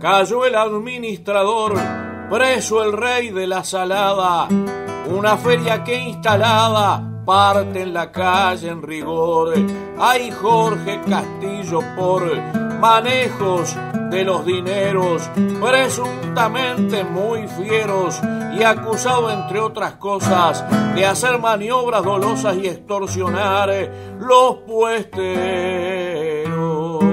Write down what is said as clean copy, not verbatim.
cayó el administrador, preso el rey de la salada, una feria que instalada parte en la calle en rigor. Hay Jorge Castillo por manejos de los dineros, presuntamente muy fieros y acusado entre otras cosas de hacer maniobras dolosas y extorsionar los puesteros.